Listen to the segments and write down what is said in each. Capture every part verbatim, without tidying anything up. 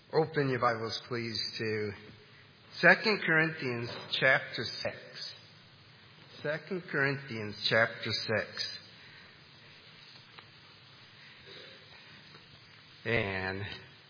Open your Bibles, please, to Second Corinthians chapter six. Second Corinthians chapter six. And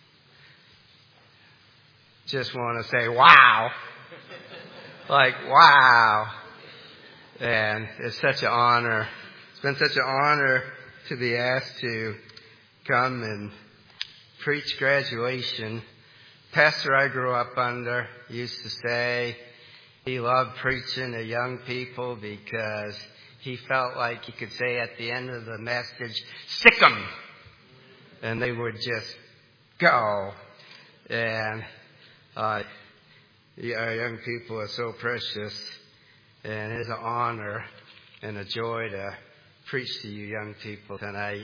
just want to say, wow. Like, wow. And it's such an honor. It's been such an honor to be asked to come and preach graduation. Pastor I grew up under used to say he loved preaching to young people because he felt like he could say at the end of the message, sick 'em! And they would just go. And uh, our young people are so precious. And it's an honor and a joy to preach to you young people tonight.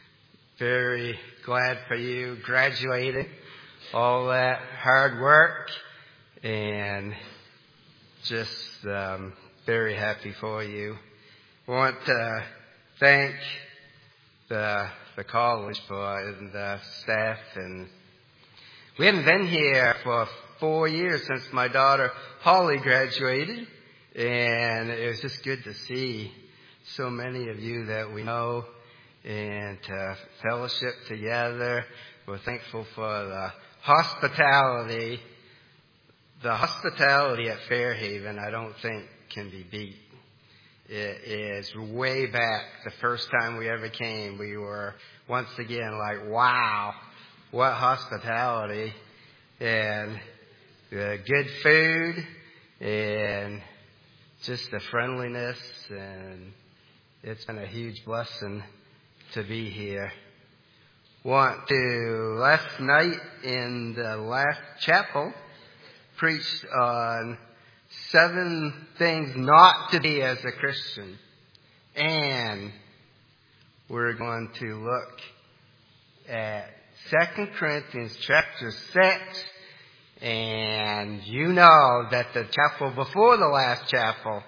Very glad for you graduating, all that hard work, and just um, very happy for you. I want to thank the the college for and the staff, and we haven't been here for four years since my daughter Holly graduated, and it was just good to see so many of you that we know and to fellowship together. We're thankful for the hospitality. The hospitality at Fairhaven, I don't think can be beat. It is way back the first time we ever came. We were once again like, wow, what hospitality, and uh, good food, and just the friendliness, and it's been a huge blessing to be here. Want to, last night in the last chapel, preached on seven things not to be as a Christian. And we're going to look at Second Corinthians chapter six. And you know that the chapel before the last chapel,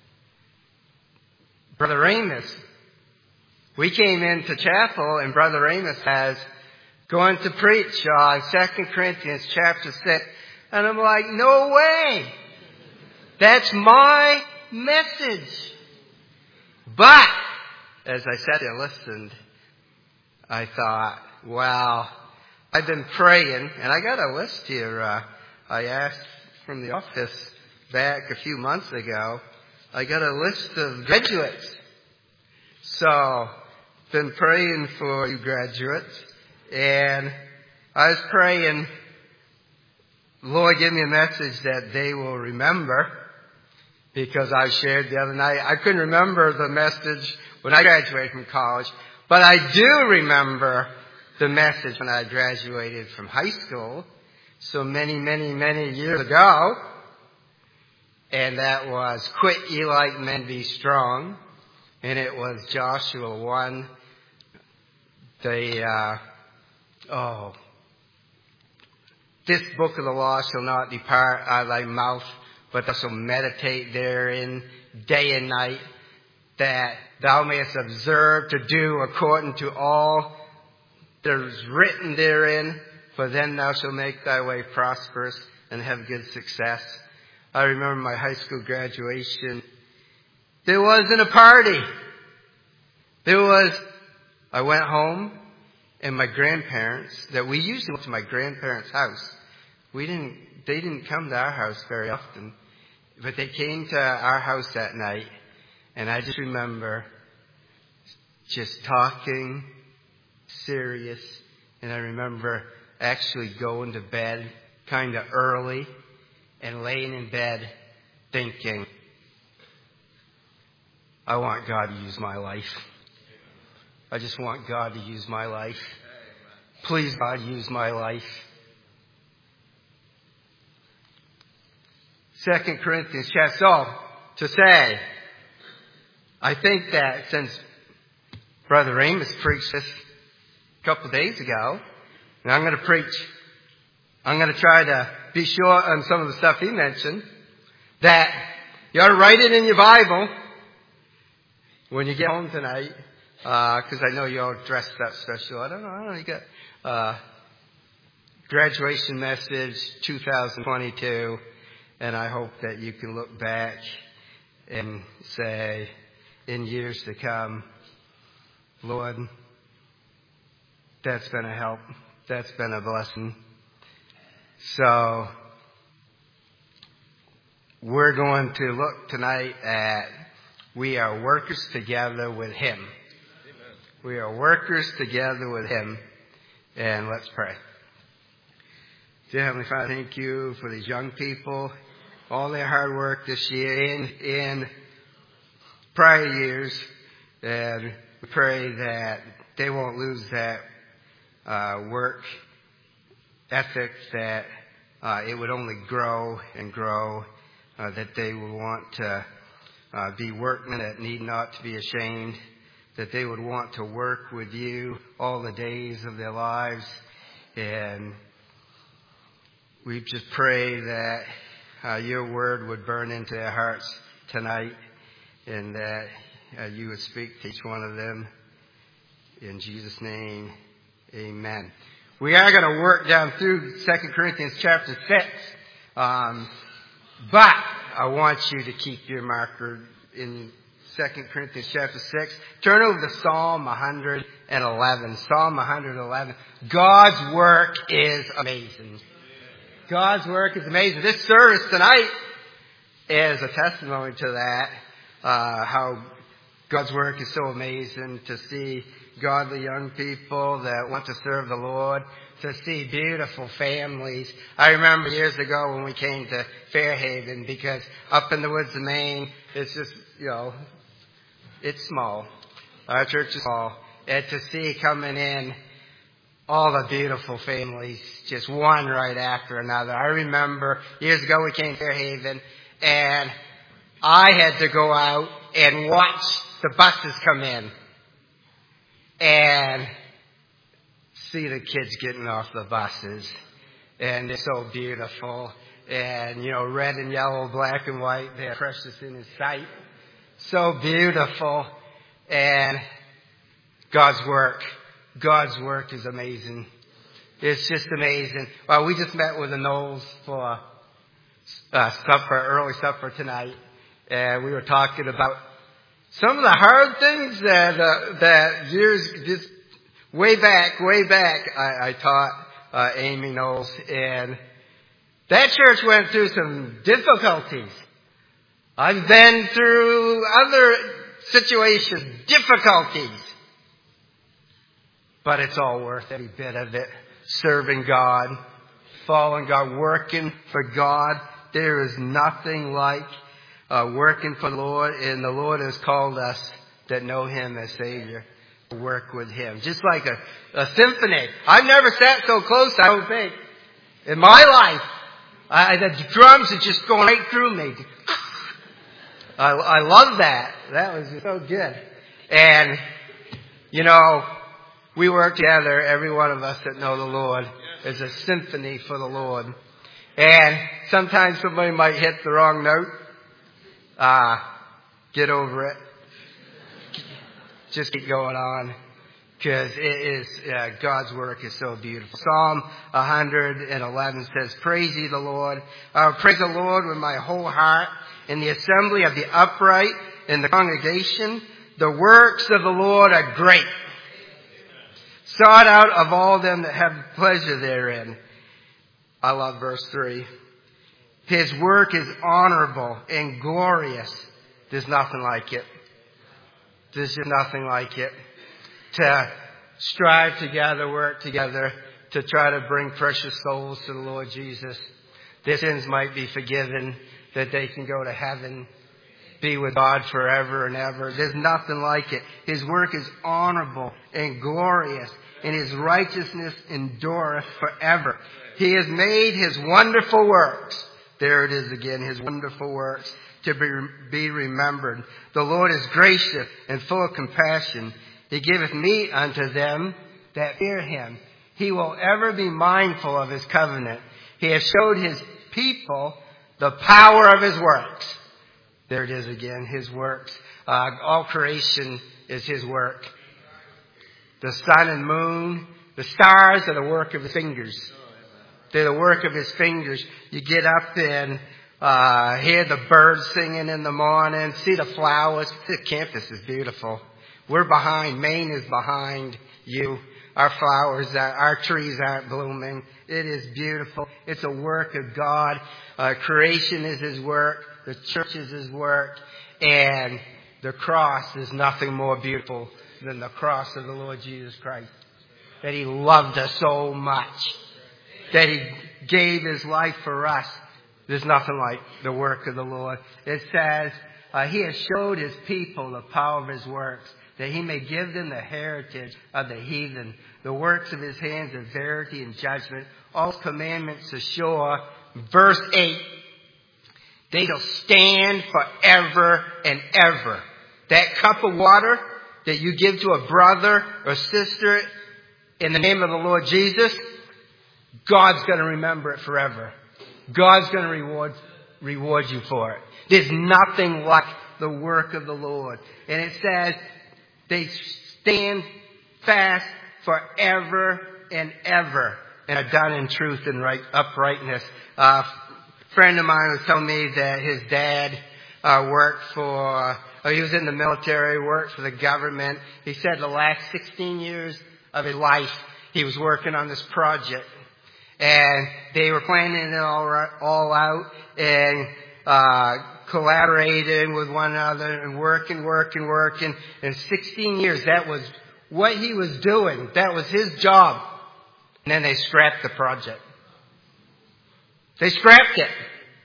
Brother Amos, we came into chapel and Brother Amos has going to preach on Second Corinthians chapter six. And I'm like, no way! That's my message. But, as I sat and listened, I thought, well, I've been praying, and I got a list here. Uh, I asked from the office back a few months ago. I got a list of graduates. So, been praying for you graduates, and I was praying, Lord, give me a message that they will remember, because I shared the other night, I couldn't remember the message when I graduated from college, but I do remember the message when I graduated from high school, so many, many, many years ago, and that was, quit ye like men, be strong. And it was Joshua one. The, uh, oh, this book of the law shall not depart out of thy mouth, but thou shalt meditate therein day and night, that thou mayest observe to do according to all that is written therein, for then thou shalt make thy way prosperous and have good success. I remember my high school graduation. There wasn't a party. There was, I went home, and my grandparents, that we usually went to my grandparents' house. We didn't, they didn't come to our house very often, but they came to our house that night, and I just remember just talking, serious, and I remember actually going to bed kind of early and laying in bed thinking, I want God to use my life. I just want God to use my life. Please, God, use my life. Second Corinthians chapter. So, to say, I think that since Brother Amos preached this a couple of days ago, and I'm going to preach, I'm going to try to be short on some of the stuff he mentioned, that you ought to write it in your Bible when you get home tonight, because uh, I know you're all dressed up special. I don't know. I don't know. You got uh, graduation message two thousand twenty-two, and I hope that you can look back and say, in years to come, Lord, that's been a help. That's been a blessing. So, we're going to look tonight at we are workers together with Him. Amen. We are workers together with Him. And let's pray. Dear Heavenly Father, thank you for these young people, all their hard work this year in, in prior years. And we pray that they won't lose that uh, work ethic, that uh, it would only grow and grow, uh, that they would want to uh, be workmen that need not to be ashamed, that they would want to work with you all the days of their lives. And we just pray that uh, your word would burn into their hearts tonight, and that uh, you would speak to each one of them. In Jesus' name, amen. We are going to work down through Second Corinthians chapter six. Um, but I want you to keep your marker in Second Corinthians chapter six. Turn over to Psalm one eleven. Psalm one eleven. God's work is amazing. God's work is amazing. This service tonight is a testimony to that. Uh, how God's work is so amazing, to see godly young people that want to serve the Lord, to see beautiful families. I remember years ago when we came to Fairhaven, because up in the woods of Maine, it's just, you know, it's small. Our church is small. And to see coming in all the beautiful families, just one right after another. I remember years ago we came to Fairhaven, and I had to go out and watch the buses come in and see the kids getting off the buses. And they're so beautiful. And, you know, red and yellow, black and white, they're precious in His sight. So beautiful. And God's work. God's work is amazing. It's just amazing. Well, we just met with the Knowles for uh, supper, early supper tonight. And we were talking about some of the hard things that uh, that years, just way back, way back, I, I taught uh, Amy Knowles. And that church went through some difficulties. I've been through other situations, difficulties. But it's all worth every bit of it. Serving God, following God, working for God. There is nothing like uh, working for the Lord. And the Lord has called us that know Him as Savior to work with Him. Just like a, a symphony. I've never sat so close, I don't think, in my life. I, the drums are just going right through me. I, I love that. That was so good. And, you know, we work together, every one of us that know the Lord, is a symphony for the Lord. And sometimes somebody might hit the wrong note. Ah, uh, get over it. Just keep going on. Because it is, uh, God's work is so beautiful. Psalm one eleven says, Praise ye the Lord. I will praise the Lord with my whole heart in the assembly of the upright, in the congregation. The works of the Lord are great, sought out of all them that have pleasure therein. I love verse three. His work is honorable and glorious. There's nothing like it. There's just nothing like it. To strive together, work together, to try to bring precious souls to the Lord Jesus. Their sins might be forgiven, that they can go to heaven, be with God forever and ever. There's nothing like it. His work is honorable and glorious, and His righteousness endureth forever. He has made His wonderful works. There it is again, His wonderful works to be, be remembered. The Lord is gracious and full of compassion. He giveth meat unto them that fear Him. He will ever be mindful of His covenant. He has showed His people the power of His works. There it is again, His works. Uh, all creation is His work. The sun and moon, the stars are the work of His fingers. They're the work of his fingers. You get up and uh, hear the birds singing in the morning, see the flowers. The campus is beautiful. We're behind. Maine is behind you. Our flowers, our trees aren't blooming. It is beautiful. It's a work of God. Uh, creation is his work. The church is his work. And the cross is nothing more beautiful than the cross of the Lord Jesus Christ. That he loved us so much. That he gave his life for us. There's nothing like the work of the Lord. It says, uh, he has showed his people the power of his works, that he may give them the heritage of the heathen, the works of his hands of verity and judgment, all commandments are sure. Verse eight, they shall stand forever and ever. That cup of water that you give to a brother or sister in the name of the Lord Jesus, God's going to remember it forever. God's going to reward, reward you for it. There's nothing like the work of the Lord. And it says, they stand fast forever and ever and are done in truth and right uprightness. Uh, a friend of mine was telling me that his dad uh, worked for, uh, he was in the military, worked for the government. He said the last sixteen years of his life, he was working on this project. And they were planning it all, all out and uh collaborating with one another and working, working, working. And sixteen years, that was what he was doing. That was his job. And then they scrapped the project. They scrapped it.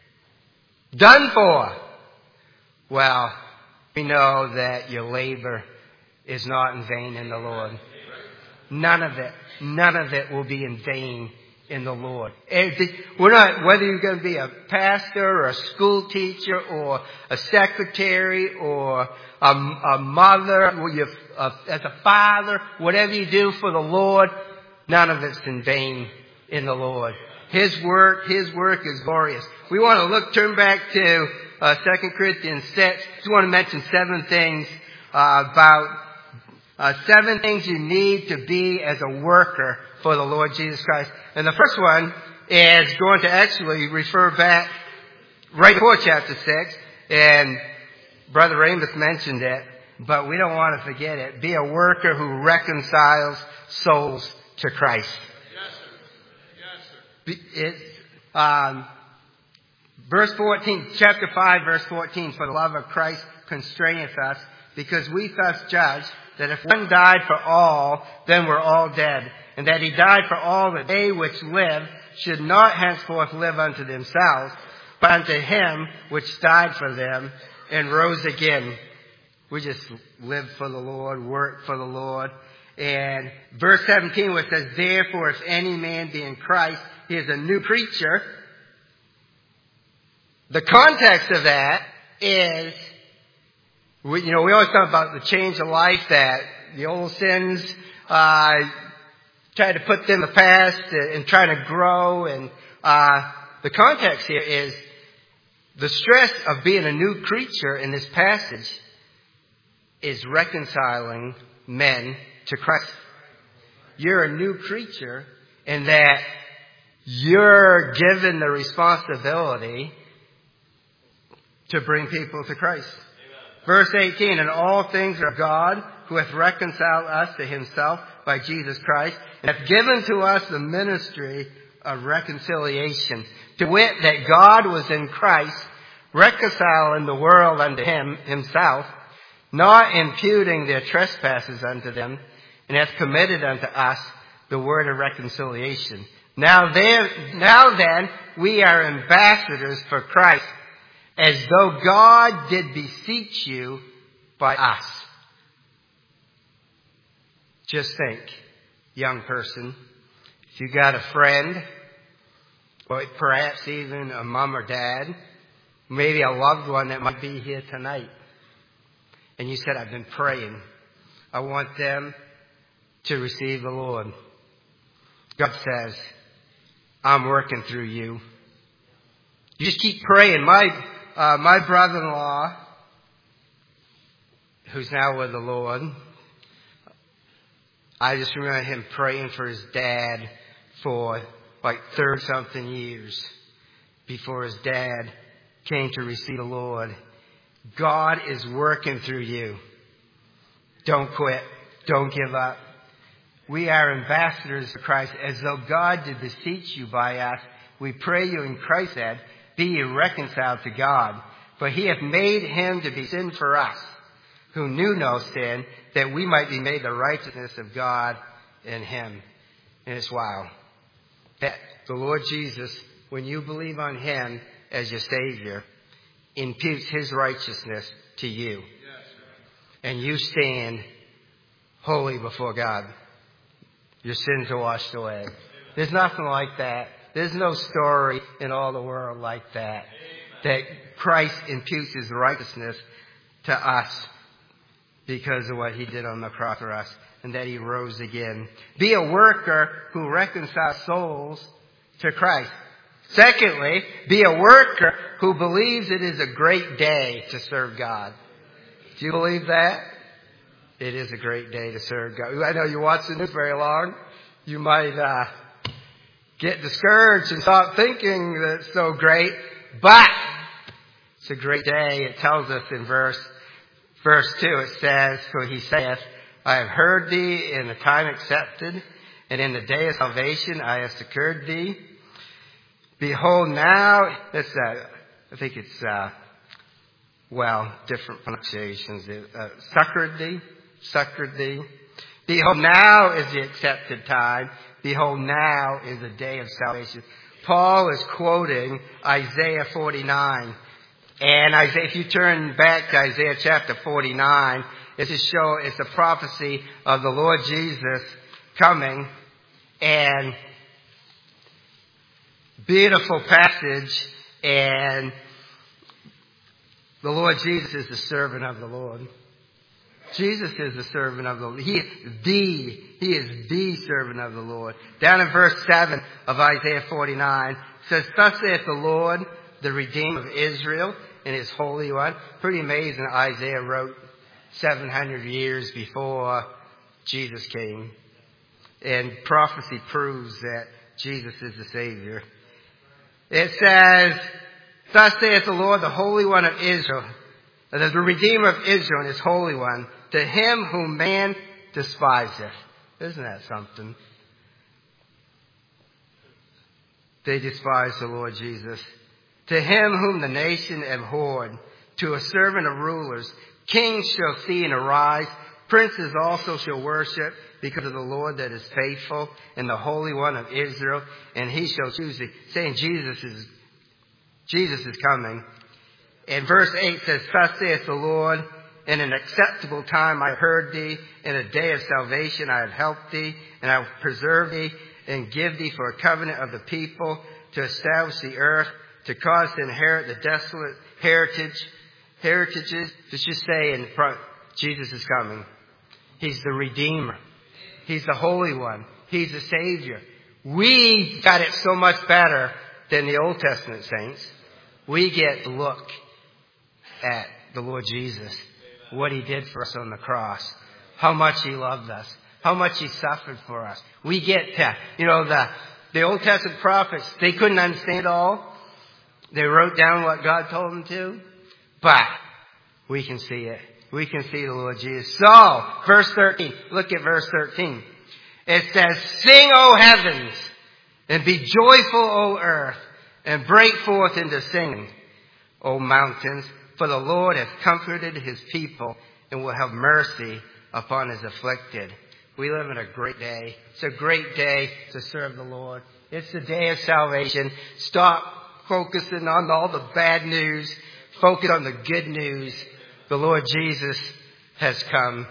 Done for. Well, we know that your labor is not in vain in the Lord. None of it. None of it will be in vain in the Lord. We're not, whether you're going to be a pastor or a school teacher or a secretary or a, a mother, or you, uh, as a father, whatever you do for the Lord, none of it's in vain in the Lord. His work, His work is glorious. We want to look, turn back to uh, Second Corinthians six. Just want to mention seven things uh, about uh, seven things you need to be as a worker for the Lord Jesus Christ. And the first one is going to actually refer back right before chapter six. And Brother Amos mentioned it, but we don't want to forget it. Be a worker who reconciles souls to Christ. Yes, sir. Yes, sir. It's, um, verse fourteen, chapter five, verse fourteen, for the love of Christ constraineth us, because we thus judge that if one died for all, then we're all dead. And that he died for all, that they which live should not henceforth live unto themselves, but unto him which died for them and rose again. We just live for the Lord, work for the Lord. And verse seventeen, where it says, therefore, if any man be in Christ, he is a new creature. The context of that is, we, you know, we always talk about the change of life, that the old sins, uh, try to put them in the past and trying to grow. And uh, the context here is the stress of being a new creature in this passage is reconciling men to Christ. You're a new creature in that you're given the responsibility to bring people to Christ. Amen. Verse eighteen, and all things are God, who hath reconciled us to himself by Jesus Christ, and hath given to us the ministry of reconciliation, to wit, that God was in Christ, reconciling the world unto him himself, not imputing their trespasses unto them, and hath committed unto us the word of reconciliation. Now there, now then, we are ambassadors for Christ, as though God did beseech you by us. Just think, young person, if you got a friend, or perhaps even a mom or dad, maybe a loved one that might be here tonight, and you said, I've been praying. I want them to receive the Lord. God says, I'm working through you. You just keep praying. My uh, my brother-in-law, who's now with the Lord, I just remember him praying for his dad for like thirty-something years before his dad came to receive the Lord. God is working through you. Don't quit. Don't give up. We are ambassadors for Christ, as though God did beseech you by us. We pray you in Christ's stead, be ye reconciled to God. For he hath made him to be sin for us, who knew no sin, that we might be made the righteousness of God in him. And it's wow. That the Lord Jesus, when you believe on him as your Savior, imputes his righteousness to you. And you stand holy before God. Your sins are washed away. There's nothing like that. There's no story in all the world like that. That Christ imputes his righteousness to us because of what he did on the cross for us, and that he rose again. Be a worker who reconciles souls to Christ. Secondly, be a worker who believes it is a great day to serve God. Do you believe that? It is a great day to serve God. I know you watch the news very long. You might uh, get discouraged and stop thinking that it's so great. But it's a great day. It tells us in verse verse two, it says, for he saith, I have heard thee in the time accepted, and in the day of salvation I have succored thee. Behold now, that's, uh, I think it's, uh, well, different pronunciations. Uh, succored thee, succored thee. Behold now is the accepted time. Behold now is the day of salvation. Paul is quoting Isaiah forty-nine. And Isaiah, if you turn back to Isaiah chapter forty-nine, it's to show, it's a prophecy of the Lord Jesus coming. And beautiful passage, and the Lord Jesus is the servant of the Lord. Jesus is the servant of the Lord. He is the, he is the servant of the Lord. Down in verse seven of Isaiah forty-nine, it says, thus saith the Lord, the Redeemer of Israel, and his Holy One. Pretty amazing Isaiah wrote seven hundred years before Jesus came. And prophecy proves that Jesus is the Savior. It says, thus saith the Lord, the Holy One of Israel, the Redeemer of Israel and his Holy One, to him whom man despiseth. Isn't that something? They despise the Lord Jesus. To him whom the nation abhorred, to a servant of rulers, kings shall see and arise, princes also shall worship, because of the Lord that is faithful, and the Holy One of Israel, and he shall choose thee. Saying Jesus is, Jesus is coming. And verse eight says, thus saith the Lord, in an acceptable time I heard thee, in a day of salvation I have helped thee, and I will preserve thee, and give thee for a covenant of the people, to establish the earth, to cause to inherit the desolate heritage, heritages. Let's just say in front, Jesus is coming. He's the Redeemer. He's the Holy One. He's the Savior. We got it so much better than the Old Testament saints. We get to look at the Lord Jesus, what he did for us on the cross, how much he loved us, how much he suffered for us. We get to, you know, the, the Old Testament prophets, they couldn't understand it all. They wrote down what God told them to, but we can see it. We can see the Lord Jesus. So, verse thirteen. Look at verse thirteen. It says, sing, O heavens, and be joyful, O earth, and break forth into singing, O mountains, for the Lord hath comforted his people, and will have mercy upon his afflicted. We live in a great day. It's a great day to serve the Lord. It's the day of salvation. Stop focusing on all the bad news. Focus on the good news. The Lord Jesus has come.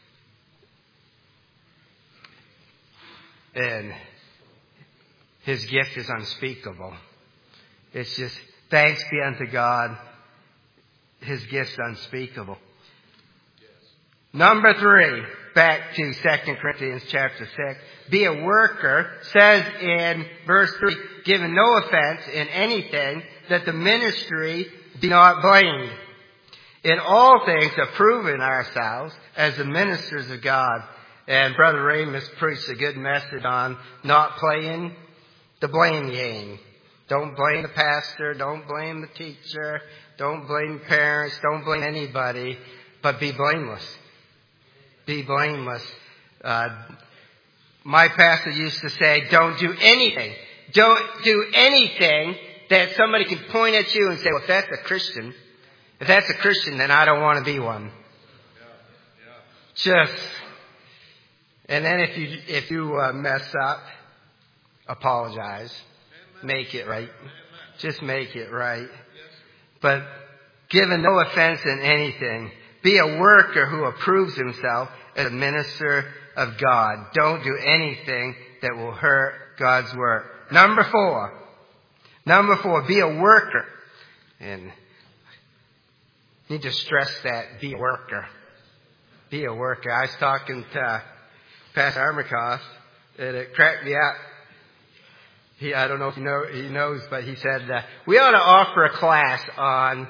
And his gift is unspeakable. It's just, thanks be unto God. His gift's unspeakable. Yes. Number three, back to Second Corinthians chapter six. Be a worker, says in verse three, giving no offense in anything, that the ministry be not blamed. In all things, approving ourselves as the ministers of God. And Brother Ramus preached a good message on not playing the the blame game. Don't blame the pastor. Don't blame the teacher. Don't blame parents. Don't blame anybody. But be blameless. Be blameless. Uh, my pastor used to say, don't do anything. Don't do anything that somebody can point at you and say, well, if that's a Christian, if that's a Christian, then I don't want to be one. Just, and then if you, if you uh, mess up, apologize. Make it right. Just make it right. But given no offense in anything, be a worker who approves himself as a minister of God. Don't do anything that will hurt God's work. Number four. Number four, be a worker. And I need to stress that, be a worker. Be a worker. I was talking to Pastor Armakoff, and it cracked me up. He, I don't know if you know, he knows, but he said, uh, we ought to offer a class on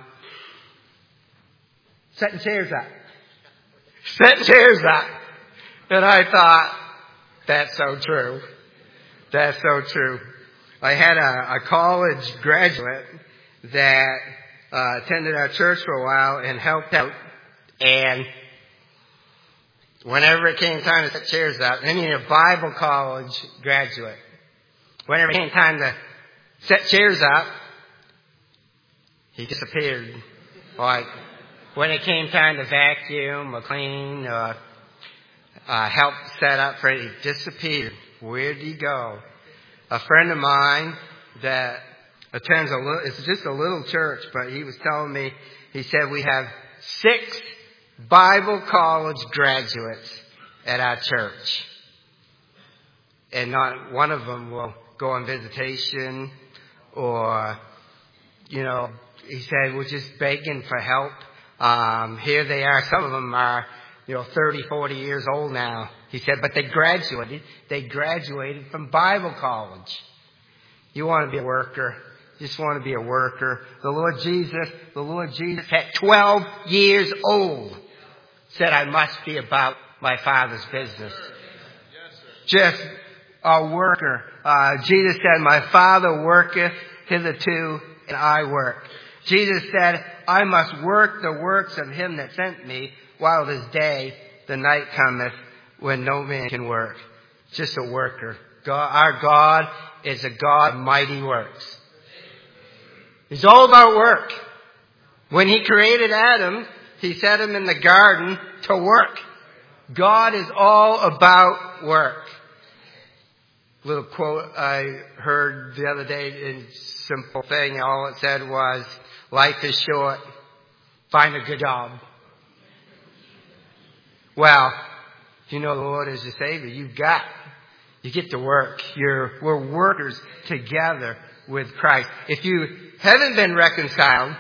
setting chairs up. Setting chairs up. And I thought, that's so true. That's so true. I had a, a college graduate that uh, attended our church for a while and helped out. And whenever it came time to set chairs up, I mean a Bible college graduate, whenever it came time to set chairs up, he disappeared. Like, when it came time to vacuum or clean or uh, help set up for it, he disappeared. Where'd he go? A friend of mine that attends a little, it's just a little church, but he was telling me, he said we have six Bible college graduates at our church. And not one of them will go on visitation or, you know, he said, we're just begging for help. Um, here they are. Some of them are, you know, thirty, forty years old now. He said, but they graduated. They graduated from Bible college. You want to be a worker. You just want to be a worker. The Lord Jesus, the Lord Jesus at twelve years old said, I must be about my Father's business. Just a worker. Uh, Jesus said, my Father worketh hitherto, and I work. Jesus said, I must work the works of him that sent me, while this day the night cometh when no man can work. Just a worker. God, our God is a God of mighty works. He's all about work. When he created Adam, he set him in the garden to work. God is all about work. Little quote I heard the other day, in simple thing, all it said was, life is short, find a good job. Well, if you know the Lord as your Savior, you've got, you get to work. You're, we're workers together with Christ. If you haven't been reconciled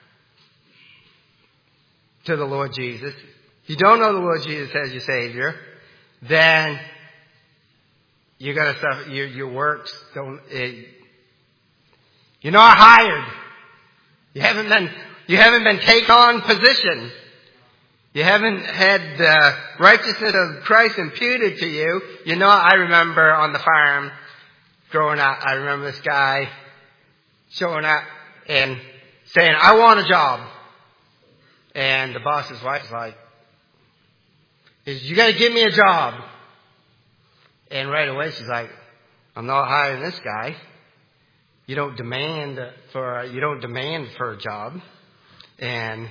to the Lord Jesus, you don't know the Lord Jesus as your Savior, then you're gonna suffer. Your, your works don't. It, you're not hired. You haven't been. You haven't been taken on position. You haven't had the righteousness of Christ imputed to you. You know, I remember on the farm growing up. I remember this guy showing up and saying, "I want a job," and the boss's wife was like, "Is you got to give me a job?" And right away she's like, I'm not hiring this guy. You don't demand for, you don't demand for a job. And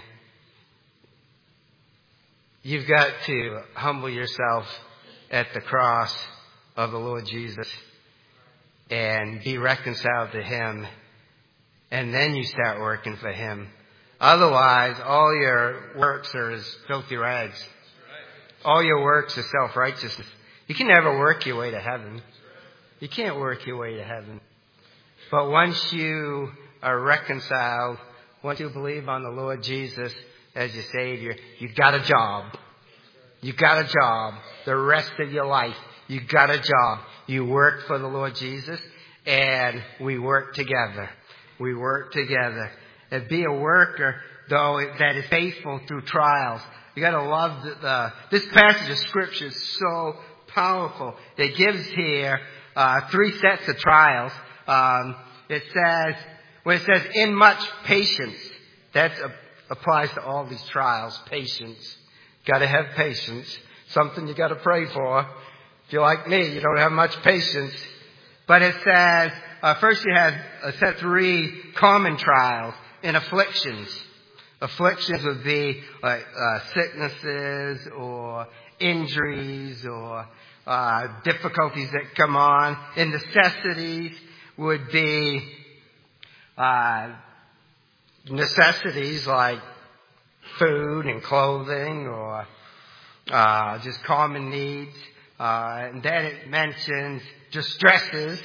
you've got to humble yourself at the cross of the Lord Jesus and be reconciled to him. And then you start working for him. Otherwise, all your works are as filthy rags. All your works are self-righteousness. You can never work your way to heaven. You can't work your way to heaven. But once you are reconciled, once you believe on the Lord Jesus as your Savior, you've got a job. You've got a job. The rest of your life, you've got a job. You work for the Lord Jesus, and we work together. We work together. And be a worker, though, that is faithful through trials. You got to love the, the, this passage of Scripture is so powerful. It gives here uh, three sets of trials. Um, it says, when it says in much patience, that applies to all these trials, patience. Got to have patience. Something you got to pray for. If you're like me, you don't have much patience. But it says, uh, first you have uh, set three common trials and afflictions. Afflictions would be like uh, sicknesses or injuries or uh, difficulties that come on. And necessities would be uh, necessities like food and clothing or uh, just common needs. Uh, and then it mentions distresses.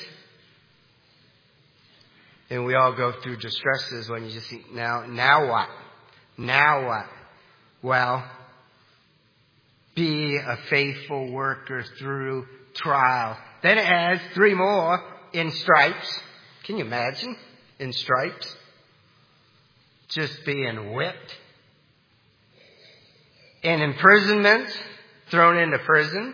And we all go through distresses when you just think, now, now what? Now what? Well, be a faithful worker through trial. Then it has three more in stripes. Can you imagine? In stripes. Just being whipped. In imprisonment, thrown into prison.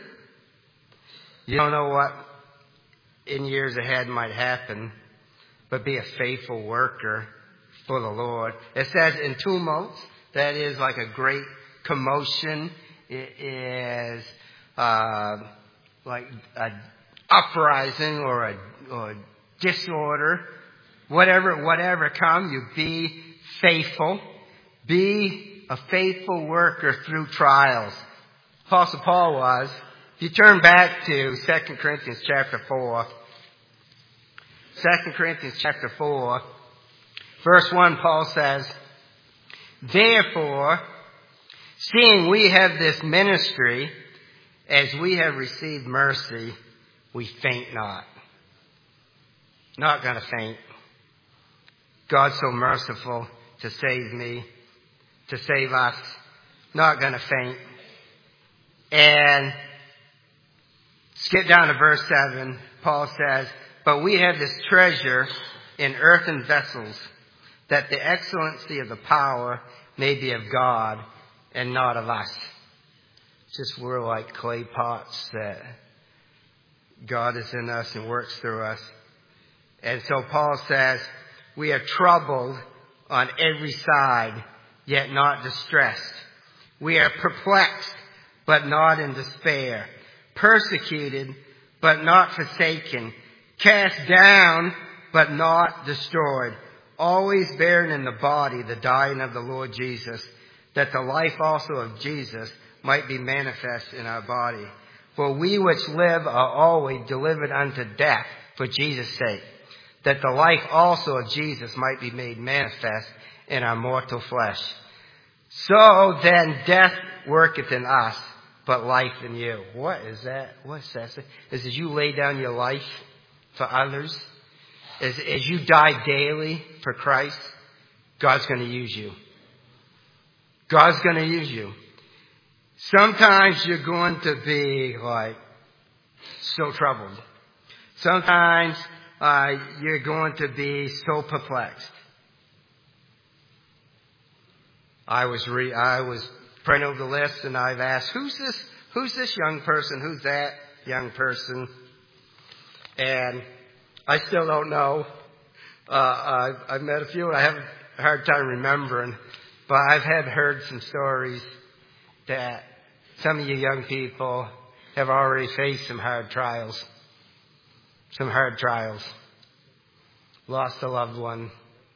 You don't know what in years ahead might happen, but be a faithful worker for the Lord. It says in tumults, that is like a great commotion. It is uh, like an uprising or a, or a disorder. Whatever, whatever comes, you be faithful. Be a faithful worker through trials. Apostle Paul was. If you turn back to Second Corinthians chapter four, Second Corinthians chapter four, verse one, Paul says, therefore, seeing we have this ministry, as we have received mercy, we faint not. Not going to faint. God's so merciful to save me, to save us. Not going to faint. And skip down to verse seven. Paul says, but we have this treasure in earthen vessels, that the excellency of the power may be of God and not of us. Just we're like clay pots that God is in us and works through us. And so Paul says, we are troubled on every side, yet not distressed. We are perplexed, but not in despair. Persecuted, but not forsaken. Cast down, but not destroyed. Always bearing in the body the dying of the Lord Jesus, that the life also of Jesus might be manifest in our body. For we which live are always delivered unto death for Jesus' sake, that the life also of Jesus might be made manifest in our mortal flesh. So then death worketh in us, but life in you. What is that? What's that? Is as you lay down your life for others, as, as you die daily for Christ, God's going to use you. God's going to use you. Sometimes you're going to be like so troubled. Sometimes uh, you're going to be so perplexed. I was re- I was praying over the list, and I've asked, who's this? Who's this young person? Who's that young person? And I still don't know. Uh, I've, I've met a few, and I have a hard time remembering. But I've had heard some stories that some of you young people have already faced some hard trials. Some hard trials. Lost a loved one.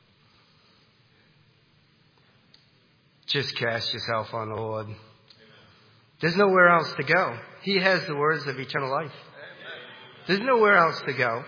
Just cast yourself on the Lord. There's nowhere else to go. He has the words of eternal life. There's nowhere else to go.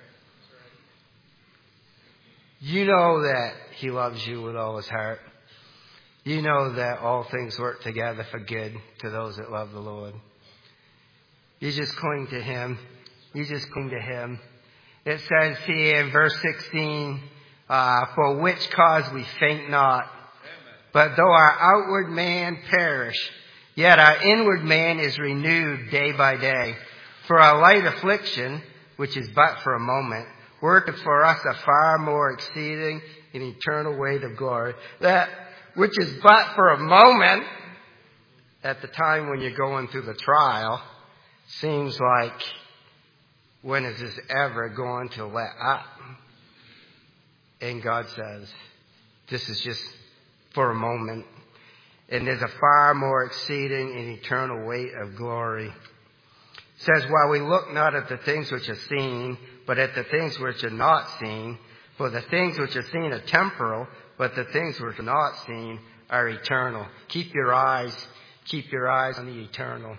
You know that He loves you with all His heart. You know that all things work together for good to those that love the Lord. You just cling to Him. You just cling to Him. It says here in verse sixteen, uh, for which cause we faint not. But though our outward man perish, yet our inward man is renewed day by day. For our light affliction, which is but for a moment, worketh for us a far more exceeding and eternal weight of glory. That which is but for a moment, at the time when you're going through the trial, seems like when is this ever going to let up? And God says, this is just for a moment. And there's a far more exceeding and eternal weight of glory. It says, while we look not at the things which are seen, but at the things which are not seen. For the things which are seen are temporal, but the things which are not seen are eternal. Keep your eyes, keep your eyes on the eternal.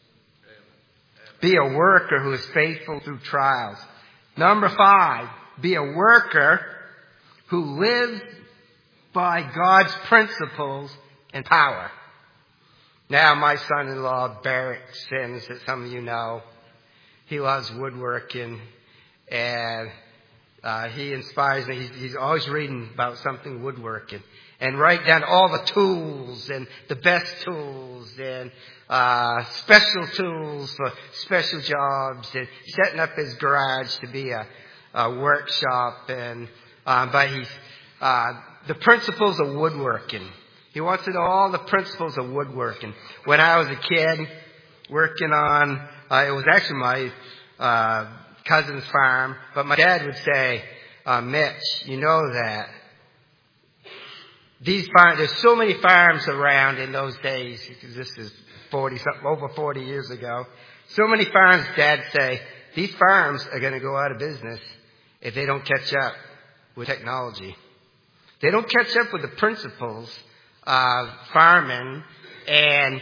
Be a worker who is faithful through trials. Number five, be a worker who lives by God's principles and power. Now, my son-in-law, Barrett Sims, that some of you know, he loves woodworking, and uh, he inspires me. He's, he's always reading about something woodworking, and write down all the tools and the best tools and uh special tools for special jobs, and setting up his garage to be a, a workshop. And uh, but he's uh, the principles of woodworking. He wants to know all the principles of woodworking. When I was a kid, working on, uh, it was actually my uh, cousin's farm, but my dad would say, uh, Mitch, you know that these farms, there's so many farms around in those days, because this is forty, over forty years ago. So many farms, Dad say, these farms are going to go out of business if they don't catch up with technology. They don't catch up with the principles of farming and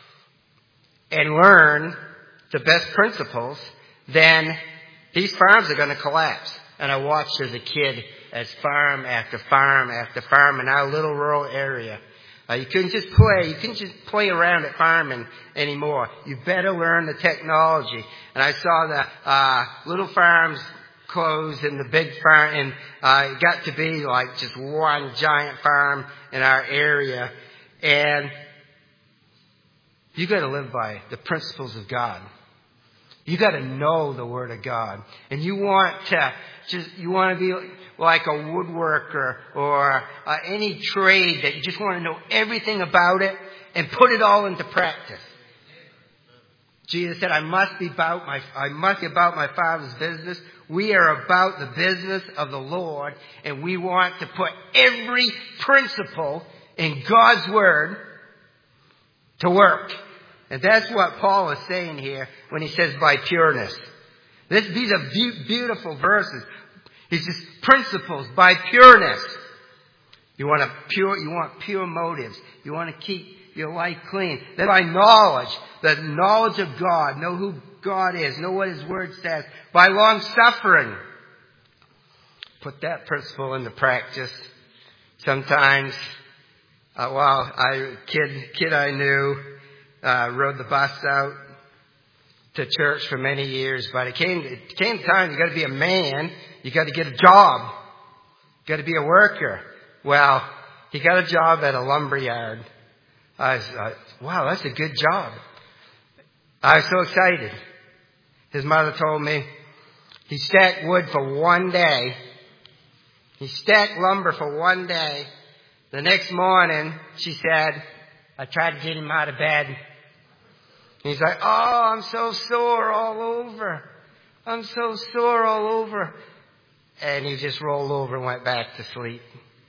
and learn the best principles, then these farms are going to collapse. And I watched as a kid as farm after farm after farm in our little rural area. Uh, you couldn't just play. You couldn't just play around at farming anymore. You better learn the technology. And I saw the uh, little farms close and the big farm, and uh, it got to be like just one giant farm in our area. And you got to live by the principles of God. You got to know the Word of God, and you want to just you want to be like a woodworker or uh, any trade that you just want to know everything about it and put it all into practice. Jesus said, "I must be about my I must be about my Father's business." We are about the business of the Lord, and we want to put every principle in God's Word to work. And that's what Paul is saying here when he says by pureness. This, these are be- beautiful verses. He says principles by pureness. You want a pure, you want pure motives. You want to keep your life clean. Then by knowledge, the knowledge of God, know who God is, know what His Word says. By long suffering, put that principle into practice. Sometimes, uh, well, I kid kid I knew. Uh, rode the bus out to church for many years, but it came, it came time, you got to be a man, you got to get a job, you got to be a worker. Well, he got a job at a lumber yard. I was like, wow, that's a good job. I was so excited. His mother told me he stacked wood for one day. He stacked lumber for one day. The next morning, she said, I tried to get him out of bed. He's like, oh, I'm so sore all over. I'm so sore all over. And he just rolled over and went back to sleep.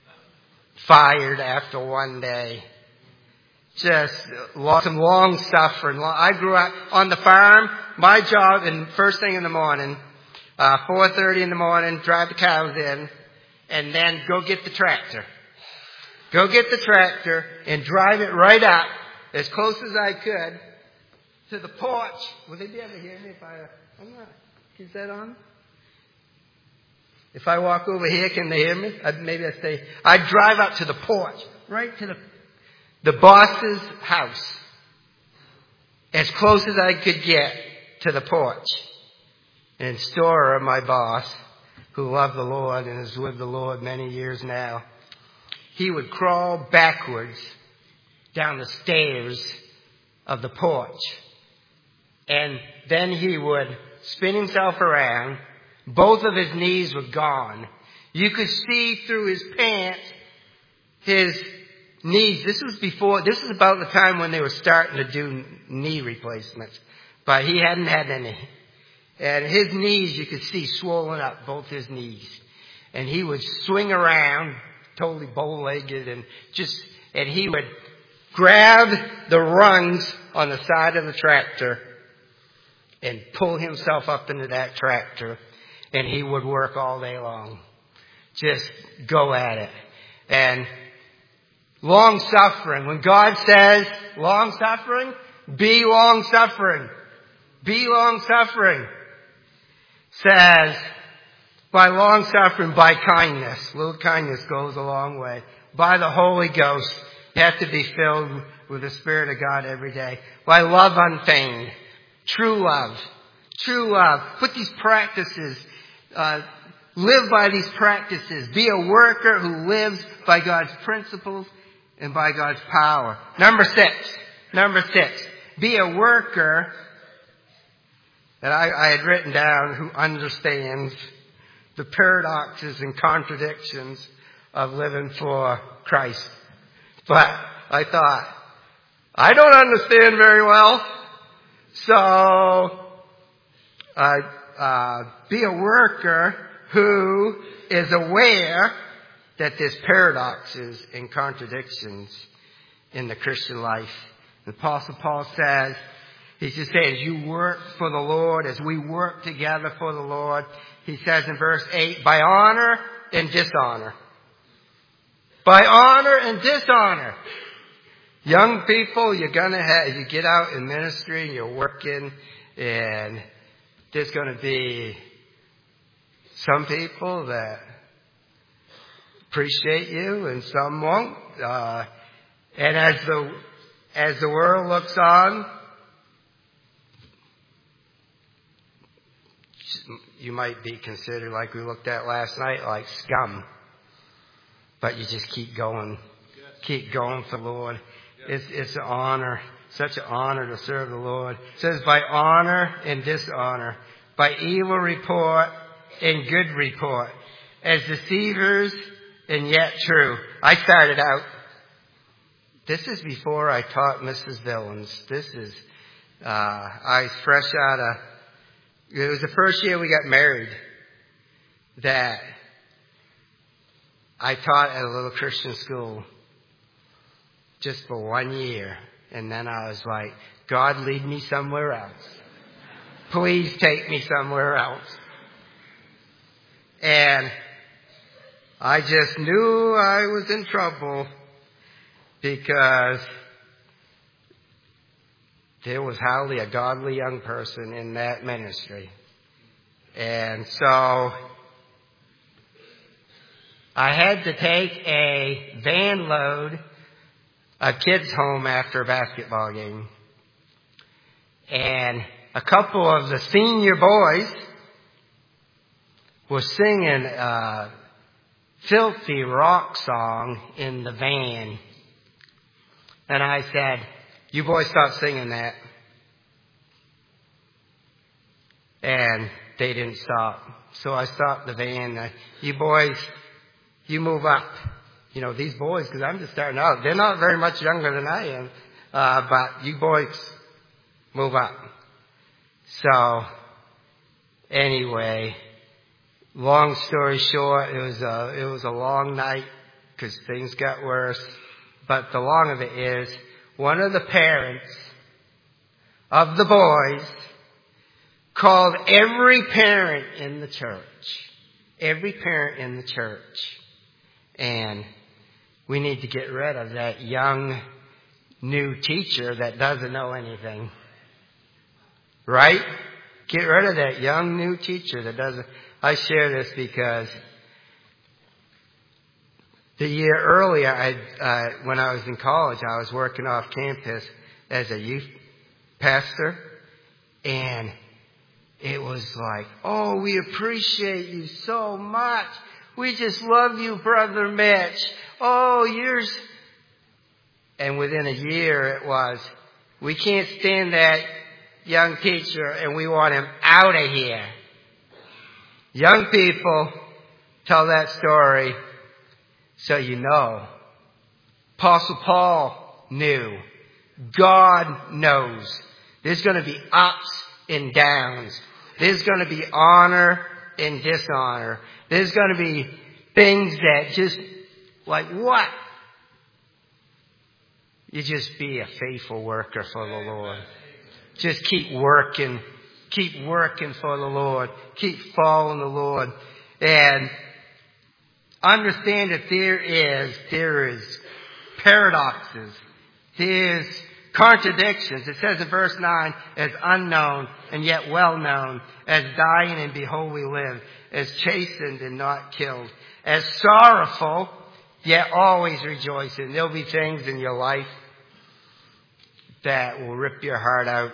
Fired after one day. Just some long suffering. I grew up on the farm. My job, and first thing in the morning, uh, four thirty in the morning, drive the cows in, and then go get the tractor. Go get the tractor and drive it right up as close as I could to the porch. Will they be able to hear me if I... I'm not... Is that on? If I walk over here, can they hear me? I'd, maybe I say... I'd drive up to the porch, right to the, the boss's house, as close as I could get to the porch. And Storer, my boss, who loved the Lord and is with the Lord many years now, he would crawl backwards down the stairs of the porch. And then he would spin himself around. Both of his knees were gone. You could see through his pants, his knees. This was before, this was about the time when they were starting to do knee replacements. But he hadn't had any. And his knees, you could see swollen up, both his knees. And he would swing around, totally bow-legged, and just, and he would grab the rungs on the side of the tractor and pull himself up into that tractor, and he would work all day long. Just go at it. And long-suffering. When God says long-suffering, be long-suffering. Be long-suffering. Says, by long-suffering, by kindness. Little kindness goes a long way. By the Holy Ghost. You have to be filled with the Spirit of God every day. By love unfeigned. True love. True love. Put these practices, uh, live by these practices. Be a worker who lives by God's principles and by God's power. Number six. Number six. Be a worker that I, I had written down who understands the paradoxes and contradictions of living for Christ. But I thought, I don't understand very well. So, uh, uh, be a worker who is aware that there's paradoxes and contradictions in the Christian life. The Apostle Paul says, he just says, you work for the Lord as we work together for the Lord. He says in verse eight, by honor and dishonor. By honor and dishonor. Young people, you're gonna have, you get out in ministry and you're working, and there's gonna be some people that appreciate you and some won't. Uh, and as the, as the world looks on, you might be considered, like we looked at last night, like scum. But you just keep going. Keep going for the Lord. It's, it's an honor, such an honor to serve the Lord. It says, by honor and dishonor, by evil report and good report, as deceivers and yet true. I started out, this is before I taught Missus Villains. This is, uh, I was fresh out of, it was the first year we got married that I taught at a little Christian school just for one year. And then I was like, God, lead me somewhere else. Please take me somewhere else. And I just knew I was in trouble because there was hardly a godly young person in that ministry. And so I had to take a van load of kids home after a basketball game. And a couple of the senior boys were singing a filthy rock song in the van. And I said, you boys stop singing that. And they didn't stop. So I stopped the van. I, you boys, you move up. You know, these boys, because I'm just starting out, they're not very much younger than I am. Uh, but you boys, move up. So, anyway, long story short, it was a, it was a long night because things got worse. But the long of it is, one of the parents of the boys called every parent in the church. Every parent in the church. And we need to get rid of that young, new teacher that doesn't know anything. Right? Get rid of that young, new teacher that doesn't. I share this because the year earlier, I, uh, when I was in college, I was working off campus as a youth pastor. And it was like, oh, we appreciate you so much. We just love you, Brother Mitch. Oh, yours. And within a year it was, we can't stand that young teacher and we want him out of here. Young people tell that story so you know. Apostle Paul knew. God knows. There's going to be ups and downs. There's going to be honor and dishonor. There's going to be things that just, like, what? You just be a faithful worker for the Lord. Just keep working. Keep working for the Lord. Keep following the Lord. And understand that there is, there is paradoxes. There's contradictions. It says in verse nine, as unknown and yet well known, as dying and behold we live, as chastened and not killed, as sorrowful yet always rejoicing. There'll be things in your life that will rip your heart out.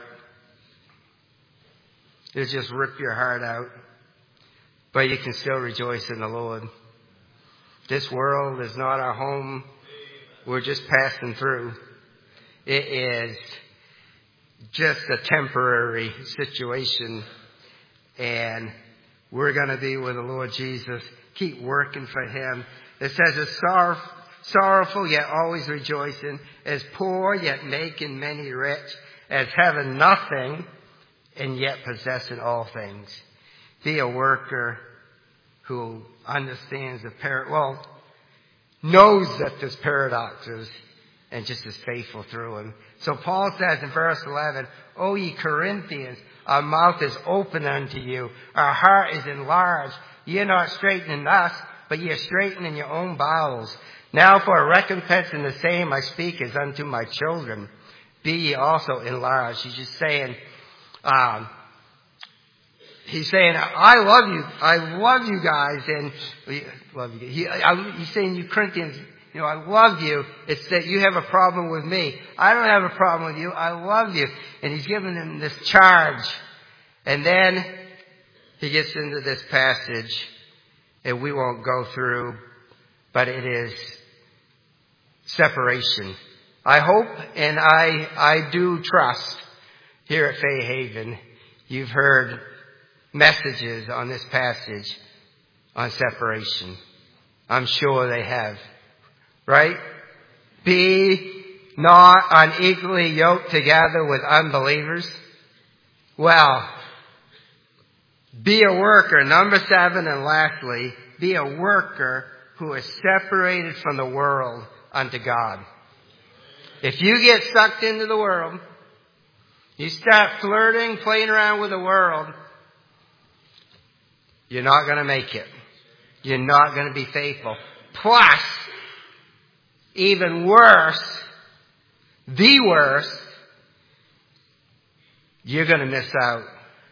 It'll just rip your heart out. But you can still rejoice in the Lord. This world is not our home. We're just passing through. It is just a temporary situation. And we're going to be with the Lord Jesus. Keep working for Him. It says, as sorrow, sorrowful yet always rejoicing, as poor yet making many rich, as having nothing and yet possessing all things. Be a worker who understands the par- well, knows that there's paradoxes and just is faithful through them. So Paul says in verse eleven, O ye Corinthians, our mouth is open unto you. Our heart is enlarged. Ye are not straightening us, but ye are straightening your own bowels. Now for a recompense in the same I speak as unto my children. Be ye also enlarged. He's just saying, um, he's saying, I love you. I love you guys. And love you. He, I, he's saying, you Corinthians, you know, I love you. It's that you have a problem with me. I don't have a problem with you. I love you. And he's giving them this charge. And then he gets into this passage, and we won't go through, but it is separation. I hope and I, I do trust here at Fay Haven, you've heard messages on this passage on separation. I'm sure they have. Right? Be not unequally yoked together with unbelievers. Well, be a worker. Number seven, and lastly, be a worker who is separated from the world unto God. If you get sucked into the world, you start flirting, playing around with the world, you're not going to make it. You're not going to be faithful. Plus, even worse, the worst, you're going to miss out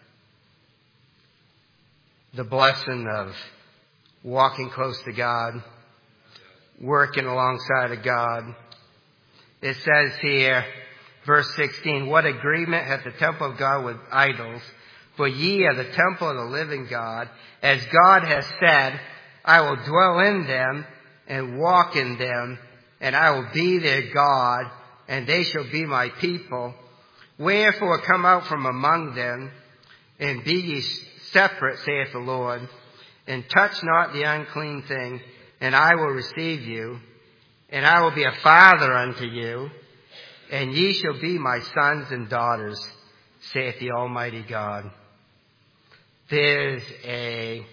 the blessing of walking close to God, working alongside of God. It says here, verse sixteen, what agreement hath the temple of God with idols? For ye are the temple of the living God. As God has said, I will dwell in them and walk in them, and I will be their God, and they shall be my people. Wherefore come out from among them, and be ye separate, saith the Lord, and touch not the unclean thing, and I will receive you, and I will be a father unto you, and ye shall be my sons and daughters, saith the Almighty God. There's a...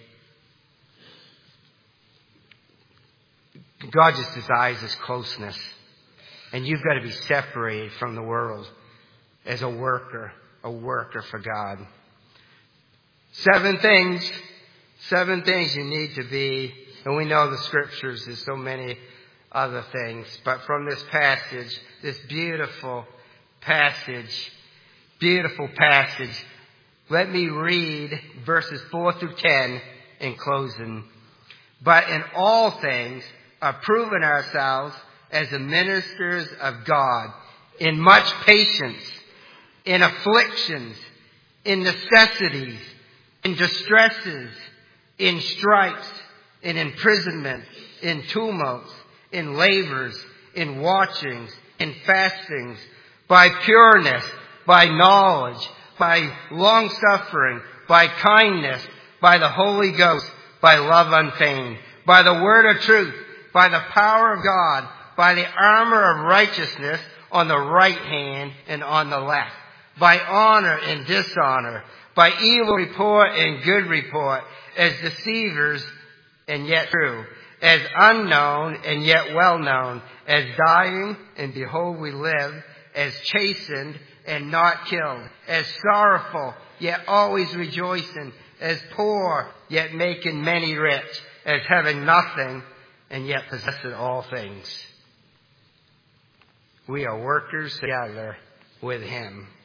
God just desires this closeness. And you've got to be separated from the world as a worker, a worker for God. Seven things, seven things you need to be, and we know the scriptures, there's so many other things, but from this passage, this beautiful passage, beautiful passage, let me read verses four through ten in closing. But in all things, are proving ourselves as the ministers of God, in much patience, in afflictions, in necessities, in distresses, in stripes, in imprisonments, in tumults, in labors, in watchings, in fastings, by pureness, by knowledge, by long-suffering, by kindness, by the Holy Ghost, by love unfeigned, by the word of truth, by the power of God, by the armor of righteousness on the right hand and on the left, by honor and dishonor, by by evil report and good report, as deceivers and yet true, as unknown and yet well known, as dying and behold we live, as chastened and not killed, as sorrowful yet always rejoicing, as poor yet making many rich, as having nothing and yet possessing all things. We are workers together with him.